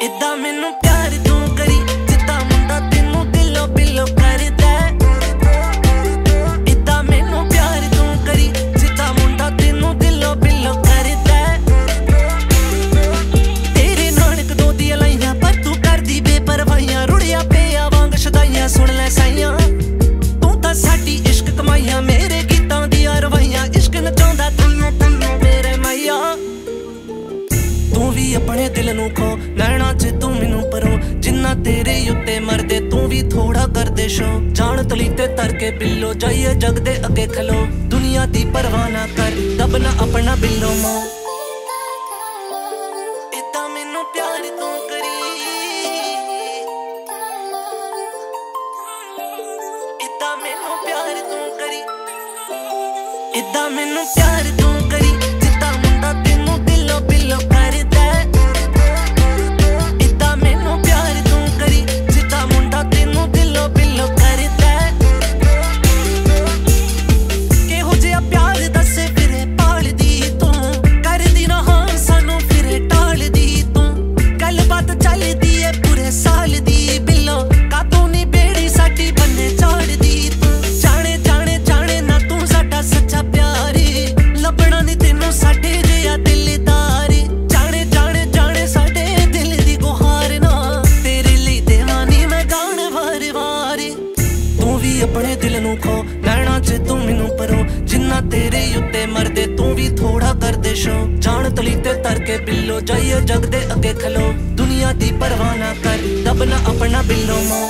इदा मैनू प्यार तू करी जिद्दां मुंडा तेनू दिलों बिलों करदा। इदा मैनू प्यार तू करी जिद्दां मुंडा तेनू दिलों बिलों करदा। तेरे नानक दो दी लाइयां पर तू करदी बेपरवाहियां, रुड़िया पिया वांग शदाइयां सुन लै साइयां। तू तां साडी इश्क कमाइयां, मेरे गीतां दियां रवाइयां, इश्क नचाउंदा तन्नू तन्नू मेरे मैया। तू भी अपने दिल नू खो नैना च तू मैनू परो, जिन्ना तेरे उत्ते मरदे तू भी थोड़ा कर दे शो। जान तली ते तर के बिल्लो जाइए जग दे अगे खलो, दुनिया दी परवाह ना कर दबना अपना बिल्लो मो। इदा मैनू प्यार तू करी, इदा मैनू प्यार तू करी, इदा मैनू प्यार तू करी जिद्दां मुंडा तेनू दिलों बिलों करदा। इदा मैनू प्यार तू करी जिद्दां मुंडा तेनू दिलों बिलों करदा। किहो जिहा प्यार दस फिरे पालदी तू, करदी ना हां सानू फिरे टालदी तू। गलबात चलदी ऐ पूरे साल दी बिल्लो, कातों नी बेड़ी साडी बन्ने चाड़दी तू। जाने जाने जाने ना तू साडा सच्चा प्यार, लभना नी तेनू साडे जिहा दिलदार। जाने जाने जाने साडे दिल दी गुहार ना, तेरे लई देवानी मैं गाण वार वार। तू भी अपने दिल नू खो नैना च तू मैनू परो, जिन्ना तेरे उत्ते मरदे तू भी थोड़ा कर दे शो। जान तली ते तर के बिल्लो जाइए जग दे अगे खलो, दुनिया दी परवाह ना कर दबना अपना बिल्लो मो।